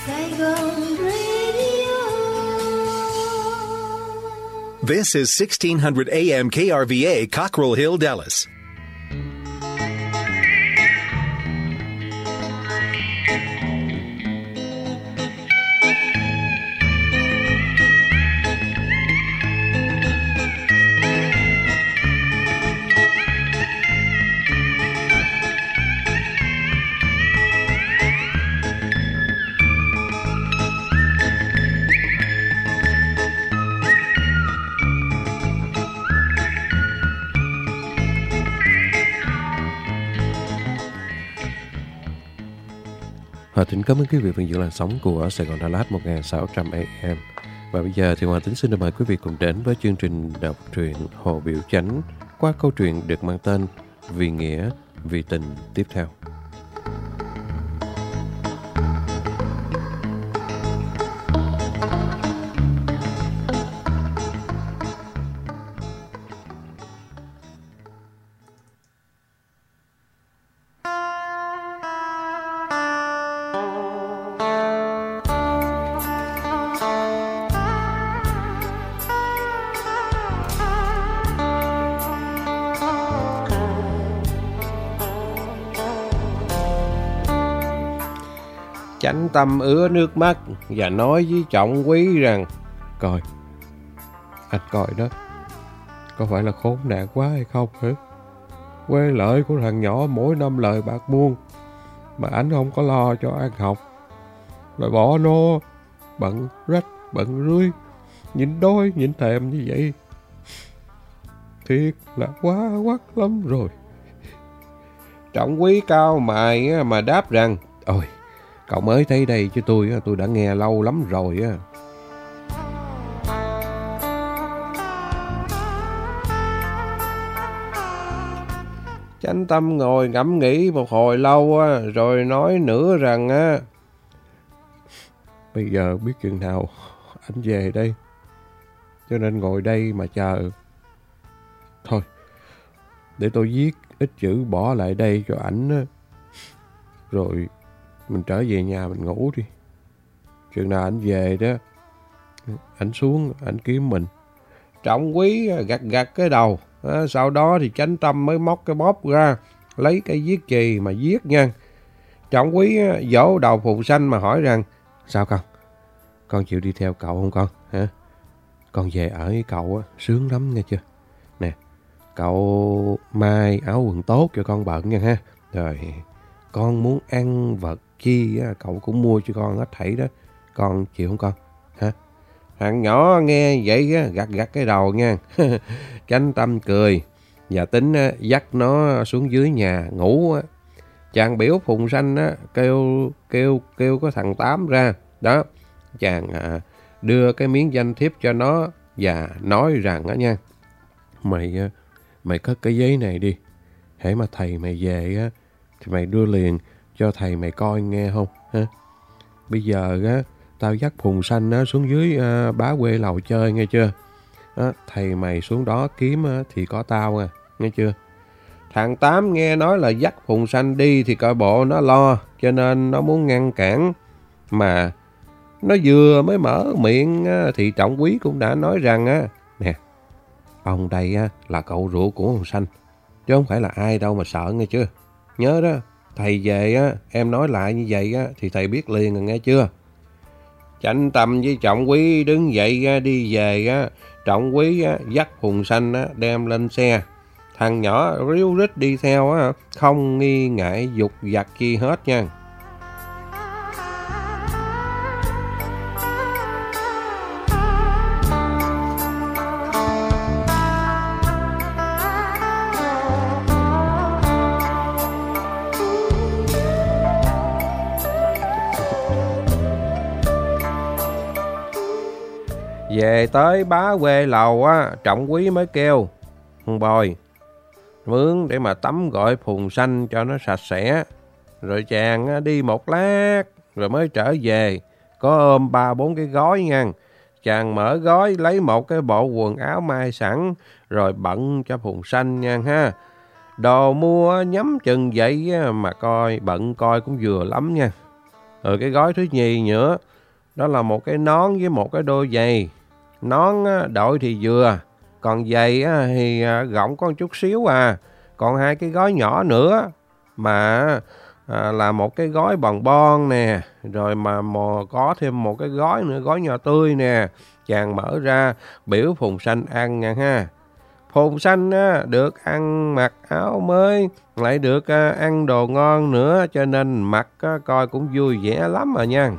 Saigon Radio. This is 1600 AM KRVA, Cockrell Hill, Dallas. Hòa Thính cảm ơn quý vị vẫn giữ làn sóng của Sài Gòn Đà Lạt 1600 AM. Và bây giờ thì Hòa Thính xin mời quý vị cùng đến với chương trình đọc truyện Hồ Biểu Chánh qua câu chuyện được mang tên Vì Nghĩa, Vì Tình tiếp theo. Chánh Tâm ứa nước mắt và nói với Trọng Quý rằng: Coi, anh coi đó, có phải là khốn nạn quá hay không hả? Quê lợi của thằng nhỏ mỗi năm lời bạc buông, mà anh không có lo cho ăn học, rồi bỏ nó bận rách bận rưới, nhìn đói nhìn thèm như vậy. Thiệt là quá quắt lắm rồi. Trọng Quý cau mày mà đáp rằng: Ôi, cậu mới thấy đây chứ tôi đã nghe lâu lắm rồi á. Chánh Tâm ngồi ngẫm nghĩ một hồi lâu rồi nói nữa rằng: Bây giờ biết chừng nào anh về đây, cho nên ngồi đây mà chờ. Thôi, để tôi viết ít chữ bỏ lại đây cho ảnh, rồi mình trở về nhà mình ngủ đi. Chừng nào anh về đó, ảnh xuống, ảnh kiếm mình. Trọng Quý gật cái đầu. Sau đó thì Chánh Tâm mới móc cái bóp ra, lấy cái viết chì mà viết nha. Trọng Quý vỗ đầu Phù Sanh mà hỏi rằng: Sao con chịu đi theo cậu không con? Hả? Con về ở với cậu sướng lắm nghe chưa? Nè, cậu mai áo quần tốt cho con bận nha ha. Rồi, con muốn ăn vật chi cậu cũng mua cho con hết thảy đó. Con chịu không con? Hả? Thằng nhỏ nghe vậy gật cái đầu nha. Chánh Tâm cười và tính dắt nó xuống dưới nhà ngủ. Chàng biểu Phùng Sanh kêu có thằng Tám ra. Đó, chàng đưa cái miếng danh thiếp cho nó và nói rằng nha: Mày cất cái giấy này đi. Hễ mà thầy mày về thì mày đưa liền cho thầy mày coi nghe không? Ha? Bây giờ tao dắt Phùng Sanh xuống dưới Bá Quê Lầu chơi nghe chưa? Thầy mày xuống đó kiếm thì có tao nghe chưa? Thằng Tám nghe nói là dắt Phùng Sanh đi thì coi bộ nó lo, cho nên nó muốn ngăn cản. Mà nó vừa mới mở miệng thì Trọng Quý cũng đã nói rằng: Nè, ông đây là cậu ruột của Phùng Sanh, chứ không phải là ai đâu mà sợ nghe chưa? Nhớ đó, thầy về em nói lại như vậy thì thầy biết liền rồi nghe chưa? Chánh Tâm với Trọng Quý đứng dậy đi về. Trọng Quý dắt Phùng Sanh đem lên xe. Thằng nhỏ ríu rít đi theo không nghi ngại dục vặt chi hết nha. Về tới Bá Quê Lầu Trọng Quý mới kêu: Bồi, mướn để mà tắm gội Phùng Sanh cho nó sạch sẽ. Rồi chàng đi một lát rồi mới trở về, có ôm 3-4 cái gói nha. Chàng mở gói lấy một cái bộ quần áo may sẵn rồi bận cho Phùng Sanh nha ha. Đồ mua nhắm chừng vậy mà coi, bận coi cũng vừa lắm nha. Rồi cái gói thứ nhì nữa, đó là một cái nón với một cái đôi giày. Nón đội thì vừa, còn giày thì rộng có một chút xíu à. Còn 2 cái gói nhỏ nữa mà là một cái gói bòn bon nè, rồi mà có thêm một cái gói nữa, gói nho tươi nè. Chàng mở ra biểu Phùng Sanh ăn nha ha. Phùng Sanh được ăn mặc áo mới, lại được ăn đồ ngon nữa, cho nên mặt coi cũng vui vẻ lắm rồi nha.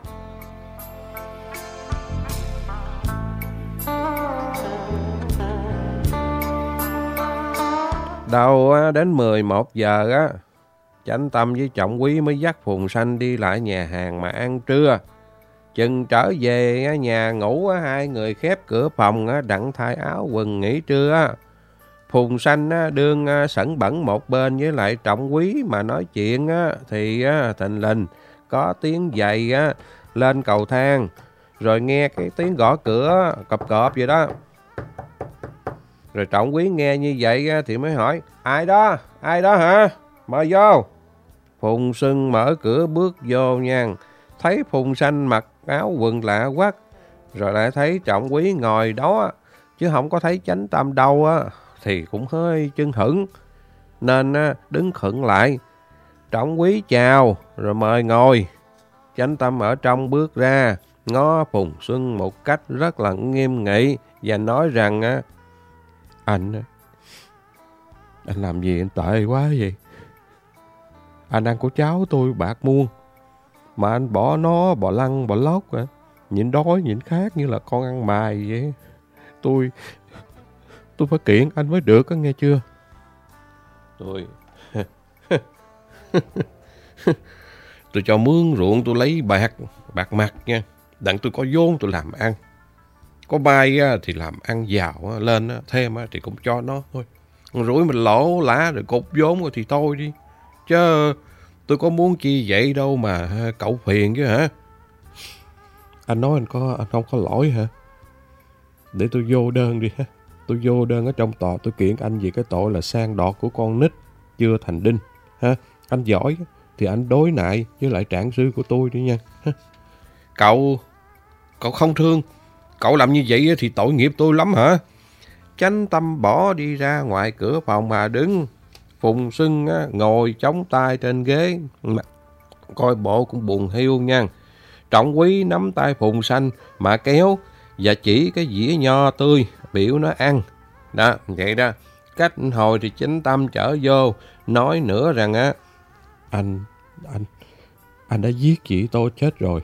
Đầu đến 11 giờ á, Chánh Tâm với Trọng Quý mới dắt Phùng Sanh đi lại nhà hàng mà ăn trưa. Chừng trở về nhà ngủ, 2 người khép cửa phòng đặng thay áo quần nghỉ trưa. Phùng Sanh đương sẵn bẩn một bên với lại Trọng Quý mà nói chuyện thì thình lình có tiếng giày lên cầu thang, rồi nghe cái tiếng gõ cửa cọp cọp vậy đó. Rồi Trọng Quý nghe như vậy thì mới hỏi: ai đó hả? Mời vô. Phùng Sưng mở cửa bước vô nha. Thấy Phùng Sanh mặc áo quần lạ quá, rồi lại thấy Trọng Quý ngồi đó, chứ không có thấy Chánh Tâm đâu thì cũng hơi chưng hửng, nên đứng khựng lại. Trọng Quý chào rồi mời ngồi. Chánh Tâm ở trong bước ra, ngó Phùng Xuân một cách rất là nghiêm nghị và nói rằng: anh làm gì anh tệ quá vậy? Anh ăn của cháu tôi bạc muôn, mà anh bỏ nó bò lăn bò lóc nhịn đói nhịn khát như là con ăn mài vậy. Tôi phải kiện anh mới được nghe chưa? Tôi cho mướn ruộng tôi lấy bạc mặt nha, đặng tôi có vốn tôi làm ăn. Có mai thì làm ăn giàu lên thêm thì cũng cho nó thôi. Rủi mình lỗ lá rồi cục vốn thì thôi đi. Chứ tôi có muốn chi vậy đâu mà cậu phiền chứ hả? Anh nói anh không có lỗi hả? Để tôi vô đơn đi ha. Tôi vô đơn ở trong tòa, tôi kiện anh vì cái tội là sang đọt của con nít chưa thành đinh ha. Anh giỏi thì anh đối nại với lại trạng sư của tôi đi nha. Cậu không thương. Cậu làm như vậy thì tội nghiệp tôi lắm hả? Chánh Tâm bỏ đi ra ngoài cửa phòng mà đứng. Phùng Sưng ngồi chống tay trên ghế, coi bộ cũng buồn hiu nha. Trọng Quý nắm tay Phùng Sanh mà kéo và chỉ cái dĩa nho tươi biểu nó ăn. Đó, vậy đó. Cách hồi thì Chánh Tâm trở vô, nói nữa rằng anh đã giết chị tôi chết rồi.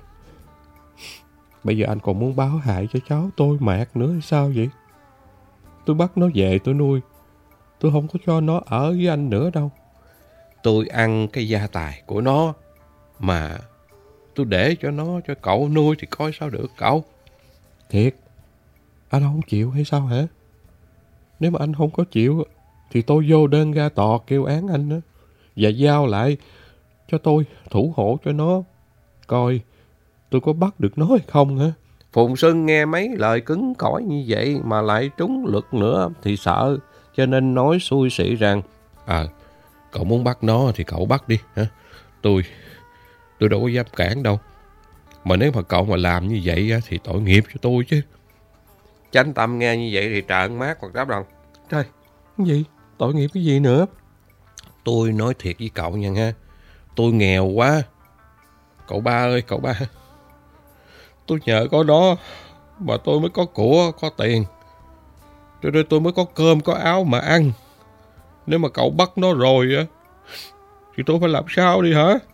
Bây giờ anh còn muốn báo hại cho cháu tôi Mạc nữa hay sao vậy? Tôi bắt nó về tôi nuôi, tôi không có cho nó ở với anh nữa đâu. Tôi ăn cái gia tài của nó, mà tôi để cho nó cho cậu nuôi thì coi sao được cậu. Thiệt, anh không chịu hay sao hả? Nếu mà anh không có chịu thì tôi vô đơn ra tòa kêu án anh đó, và giao lại cho tôi thủ hộ cho nó, coi tôi có bắt được nó hay không hả? Phùng Sưng nghe mấy lời cứng cỏi như vậy mà lại trúng luật nữa thì sợ, cho nên nói xui xị rằng: cậu muốn bắt nó thì cậu bắt đi hả? Tôi đâu có dám cản đâu. Mà nếu mà cậu mà làm như vậy thì tội nghiệp cho tôi chứ. Chánh Tâm nghe như vậy thì trợn mắt hoặc đáp rằng: trời, cái gì? Tội nghiệp cái gì nữa? Tôi nói thiệt với cậu nha ha. Tôi nghèo quá. Cậu ba ơi, cậu ba. Tôi nhờ có đó mà tôi mới có của, có tiền. Cho nên tôi mới có cơm, có áo mà ăn. Nếu mà cậu bắt nó rồi thì tôi phải làm sao đi hả?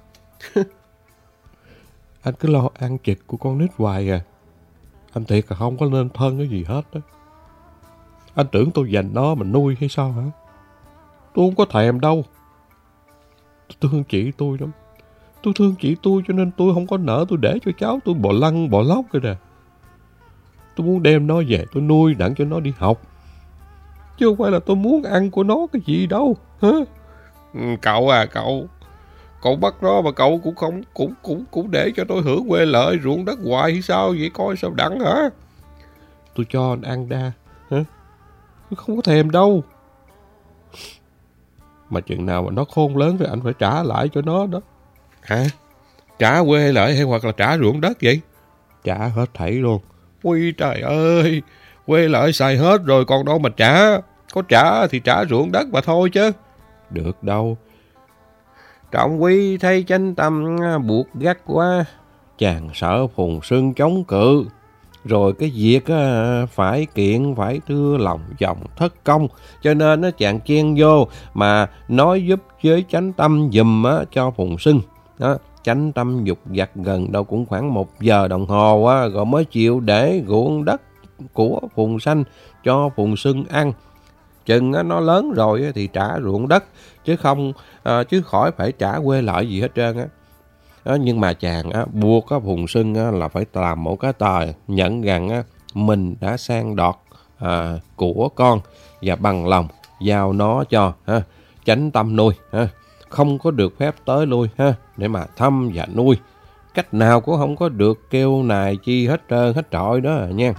Anh cứ lo ăn chịch của con nít hoài à. Anh thiệt là không có nên thân cái gì hết đó. Anh tưởng tôi dành nó mà nuôi hay sao hả? Tôi không có thèm đâu. Tôi thương chị tôi lắm. Tôi thương chị tôi cho nên tôi không có nỡ tôi để cho cháu tôi bò lăn bò lóc rồi nè. Tôi muốn đem nó về tôi nuôi đặng cho nó đi học, chứ không phải là tôi muốn ăn của nó cái gì đâu hả? Cậu à, cậu bắt nó mà cậu cũng để cho tôi hưởng quê lợi ruộng đất hoài hay sao vậy? Coi sao đặng hả? Tôi cho anh ăn đa hả? Tôi không có thèm đâu. Mà chừng nào mà nó khôn lớn rồi anh phải trả lại cho nó đó. Hả? Trả quê lợi hay hoặc là trả ruộng đất vậy? Trả hết thảy luôn. Ui trời ơi, quê lợi xài hết rồi còn đâu mà trả. Có trả thì trả ruộng đất mà thôi chứ. Được đâu. Trọng Quý thấy Chánh Tâm buộc gắt quá, chàng sợ Phùng Xuân chống cự. Rồi cái việc phải kiện phải đưa lòng vòng thất công, cho nên chàng chen vô mà nói giúp với Chánh Tâm giùm cho Phùng Xuân. Chánh Tâm dục vặt gần đâu cũng khoảng 1 giờ đồng hồ rồi mới chịu để ruộng đất của Phùng Sanh cho Phùng Xuân ăn. Chừng nó lớn rồi thì trả ruộng đất, chứ khỏi phải trả quê lợi gì hết trơn á. Nhưng mà chàng buộc Phùng Xuân là phải làm một cái tờ nhận rằng mình đã sang đọt của con và bằng lòng giao nó cho Chánh Tâm nuôi, không có được phép tới lui để mà thăm và nuôi. Cách nào cũng không có được kêu nài chi hết trơn hết trọi đó nha.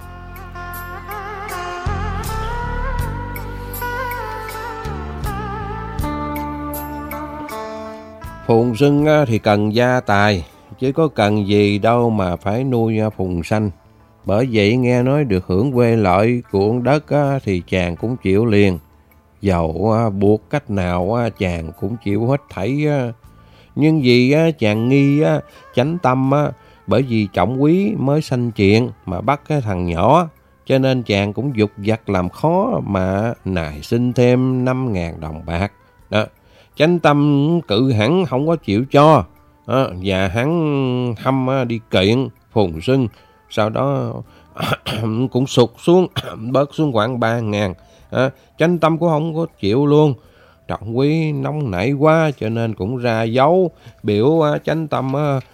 Phùng Xuân thì cần gia tài, chứ có cần gì đâu mà phải nuôi Phùng Sanh. Bởi vậy nghe nói được hưởng quê lợi của đất thì chàng cũng chịu liền. Dầu buộc cách nào chàng cũng chịu hết thảy. Nhưng vì chàng nghi Chánh Tâm bởi vì Trọng Quý mới sanh chuyện mà bắt cái thằng nhỏ, cho nên chàng cũng dục vặt làm khó mà nài xin thêm 5.000 đồng bạc. Đó. Chánh Tâm cự hẳn không có chịu cho, và hắn hăm đi kiện Phùng Xuân, sau đó cũng sụt xuống bớt xuống khoảng 3.000. Chánh Tâm cũng không có chịu luôn. Trọng Quý nóng nảy quá cho nên cũng ra dấu biểu Chánh Tâm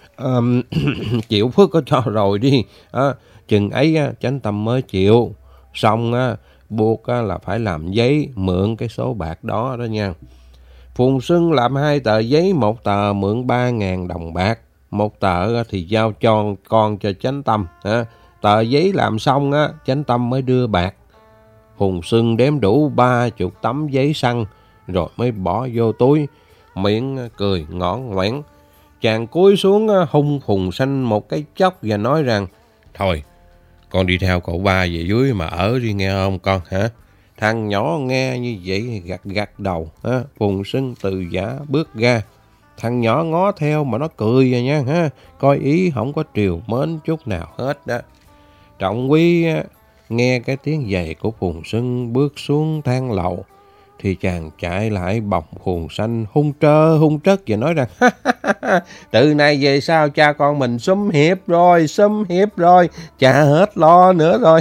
chịu phước cho rồi đi. Chừng ấy Chánh Tâm mới chịu. Xong buộc là phải làm giấy mượn cái số bạc đó nha. Phùng Xuân làm 2 tờ giấy, một tờ mượn 3.000 đồng bạc, một tờ thì giao cho con cho Chánh Tâm. Tờ giấy làm xong Chánh Tâm mới đưa bạc. Phùng Xuân đếm đủ 30 tấm giấy xăng rồi mới bỏ vô túi, miệng cười ngõn ngoẻn. Chàng cúi xuống hung Phùng Sanh một cái chốc và nói rằng: Thôi, con đi theo cậu ba về dưới mà ở đi nghe không con hả? Thằng nhỏ nghe như vậy gật đầu. Phùng Xuân từ giả bước ra. Thằng nhỏ ngó theo mà nó cười rồi nha, coi ý không có triều mến chút nào hết đó. Trọng Quý nghe cái tiếng giày của Phùng Xuân bước xuống thang lầu thì chàng chạy lại bọc Phùng Sanh hung trớt và nói rằng: Từ nay về sau cha con mình sum hiệp rồi, chả hết lo nữa rồi.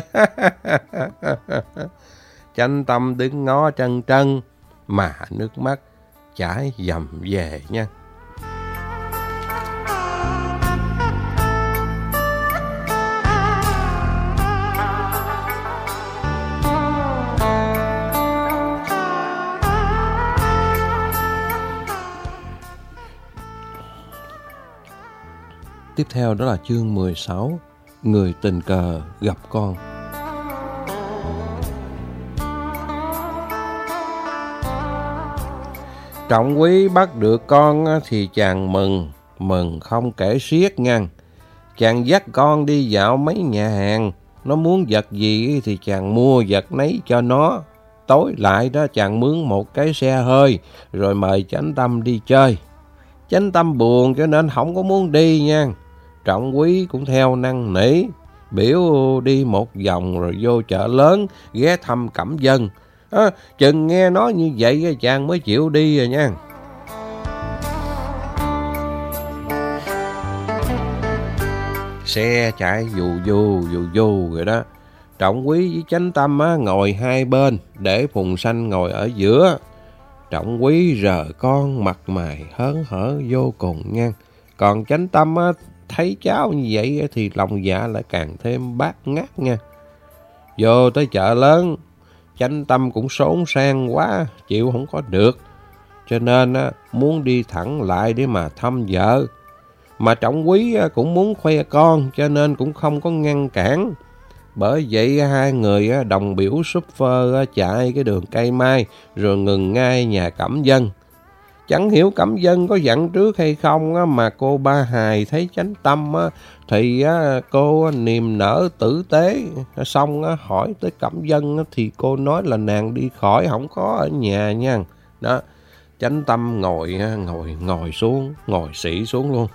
Chánh Tâm đứng ngó trân trân mà nước mắt chảy dầm về nha. Tiếp theo đó là chương 16, Người tình cờ gặp con. Trọng Quý bắt được con thì chàng mừng không kể xiết nha. Chàng dắt con đi dạo mấy nhà hàng, nó muốn vật gì thì chàng mua vật nấy cho nó. Tối lại đó chàng mướn một cái xe hơi rồi mời Chánh Tâm đi chơi. Chánh Tâm buồn cho nên không có muốn đi nha. Trọng Quý cũng theo năn nỉ, biểu đi một vòng rồi vô chợ lớn ghé thăm Cẩm Dân. Chừng nghe nói như vậy chàng mới chịu đi rồi nha. Xe chạy dù rồi đó. Trọng Quý với Chánh Tâm ngồi hai bên để Phùng Sanh ngồi ở giữa. Trọng Quý rờ con mặt mày hớn hở vô cùng nha. Còn Chánh Tâm thấy cháu như vậy thì lòng dạ lại càng thêm bát ngát nha. Vô tới chợ lớn, Chánh Tâm cũng xốn sang quá, chịu không có được. Cho nên muốn đi thẳng lại để mà thăm vợ. Mà Trọng Quý cũng muốn khoe con cho nên cũng không có ngăn cản. Bởi vậy hai người đồng biểu shopper chạy cái đường Cây Mai rồi ngừng ngay nhà Cẩm Dân. Chẳng hiểu Cẩm Vân có dặn trước hay không á, mà cô Ba Hài thấy Chánh Tâm á, thì á, cô niềm nở tử tế. Xong á, hỏi tới Cẩm Vân á, thì cô nói là nàng đi khỏi, không có ở nhà nha. Đó, Chánh Tâm ngồi xuống, ngồi xỉ xuống luôn.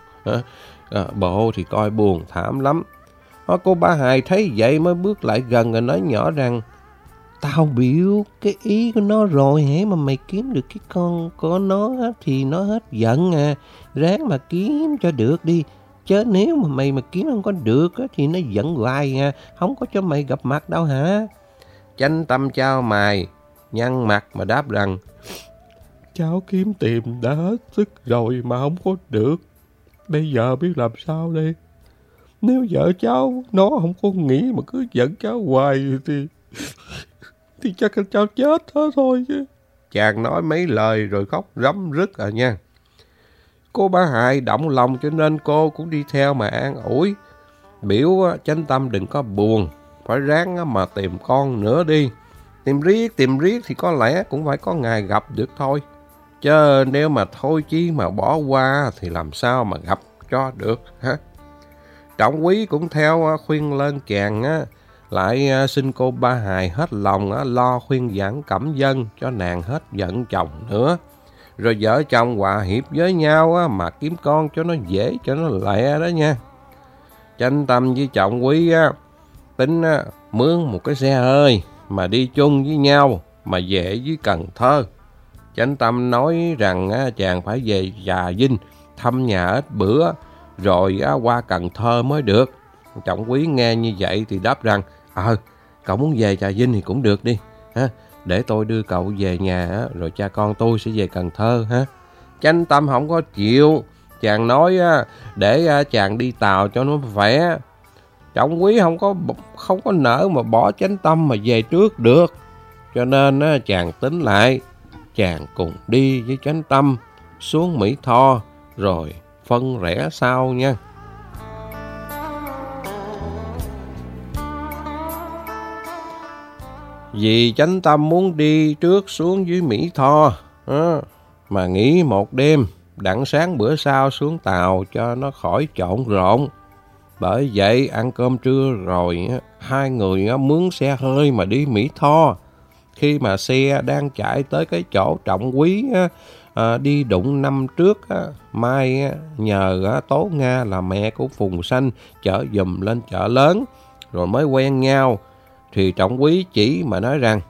Bộ thì coi buồn thảm lắm. Cô Ba Hài thấy vậy mới bước lại gần rồi nói nhỏ rằng: tao biểu cái ý của nó rồi, hễ mà mày kiếm được cái con của nó thì nó hết giận à. Ráng mà kiếm cho được đi. Chứ nếu mà mày mà kiếm không có được thì nó giận hoài à. Không có cho mày gặp mặt đâu hả? Chánh Tâm chau mày, nhăn mặt mà đáp rằng: cháu kiếm tìm đã hết sức rồi mà không có được. Bây giờ biết làm sao đây? Nếu vợ cháu nó không có nghĩ mà cứ giận cháu hoài thì chắc là cháu chết hết thôi chứ. Chàng nói mấy lời rồi khóc rấm rứt à nha. Cô Ba Hài động lòng cho nên cô cũng đi theo mà an ủi. Biểu Chánh Tâm đừng có buồn, phải ráng mà tìm con nữa đi. Tìm riết thì có lẽ cũng phải có ngày gặp được thôi. Chứ nếu mà thôi chi mà bỏ qua thì làm sao mà gặp cho được hả? Trọng Quý cũng theo khuyên lên chàng á, lại xin cô Ba Hài hết lòng lo khuyên giảng Cẩm Vân cho nàng hết giận chồng nữa. Rồi vợ chồng hòa hiệp với nhau mà kiếm con cho nó dễ, cho nó lẹ đó nha. Chánh Tâm với Trọng Quý tính mướn một cái xe hơi mà đi chung với nhau mà về với Cần Thơ. Chánh Tâm nói rằng chàng phải về Trà Vinh thăm nhà ít bữa rồi qua Cần Thơ mới được. Trọng Quý nghe như vậy thì đáp rằng: cậu muốn về Trà Vinh thì cũng được đi ha, để tôi đưa cậu về nhà rồi cha con tôi sẽ về Cần Thơ ha. Chánh Tâm không có chịu, chàng nói để chàng đi tàu cho nó khỏe. Trọng Quý không có nỡ mà bỏ Chánh Tâm mà về trước được, cho nên chàng tính lại, chàng cùng đi với Chánh Tâm xuống Mỹ Tho rồi phân rẽ sau nha. Vì Chánh Tâm muốn đi trước xuống dưới Mỹ Tho mà nghỉ một đêm, đặng sáng bữa sau xuống tàu cho nó khỏi trộn rộn. Bởi vậy ăn cơm trưa rồi hai người mướn xe hơi mà đi Mỹ Tho. Khi mà xe đang chạy tới cái chỗ Trọng Quý đi đụng năm trước, Mai nhờ Tố Nga là mẹ của Phùng Sanh chở giùm lên chợ lớn rồi mới quen nhau. Thì Trọng Quý chỉ mà nói rằng: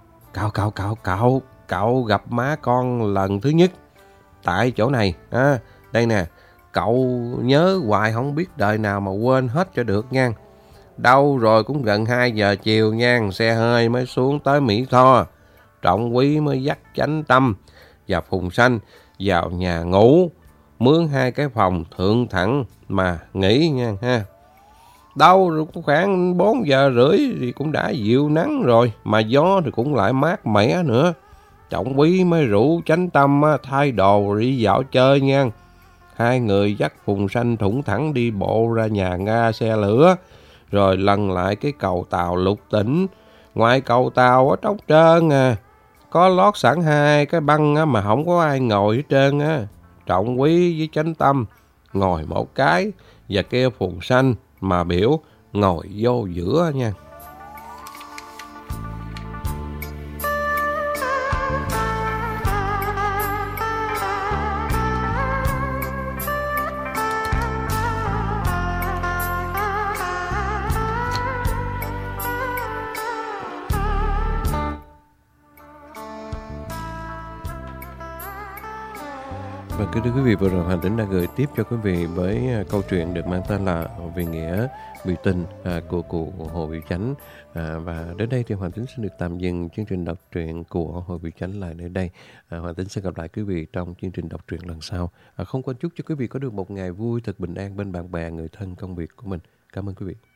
Cậu gặp má con lần thứ nhất tại chỗ này đây nè, cậu nhớ hoài không biết đời nào mà quên hết cho được nha. Đâu rồi cũng gần 2 giờ chiều nha, xe hơi mới xuống tới Mỹ Tho. Trọng Quý mới dắt Chánh Tâm và Phùng Sanh vào nhà ngủ, mướn 2 cái phòng thượng thẳng mà nghỉ nha ha. Đâu rồi cũng khoảng 4 giờ rưỡi thì cũng đã dịu nắng rồi, mà gió thì cũng lại mát mẻ nữa. Trọng Quý mới rủ Chánh Tâm thay đồ đi dạo chơi nha. Hai người dắt Phùng Sanh thủng thẳng đi bộ ra nhà ga xe lửa, rồi lần lại cái cầu tàu Lục Tỉnh. Ngoài cầu tàu ở trống trơn có lót sẵn 2 cái băng mà không có ai ngồi hết trơn Trọng Quý với Chánh Tâm ngồi một cái và kêu Phùng Sanh mà biểu ngồi vô giữa nha. Và kính thưa quý vị, vừa rồi Hoàng Tĩnh đã gửi tiếp cho quý vị với câu chuyện được mang tên là Vì Nghĩa Biểu Tình của Hồ Biểu Chánh. Và đến đây thì Hoàng Tĩnh xin được tạm dừng chương trình đọc truyện của Hồ Biểu Chánh lại nơi đây. Hoàng Tĩnh sẽ gặp lại quý vị trong chương trình đọc truyện lần sau. Không quên chúc cho quý vị có được một ngày vui thật bình an bên bạn bè, người thân, công việc của mình. Cảm ơn quý vị.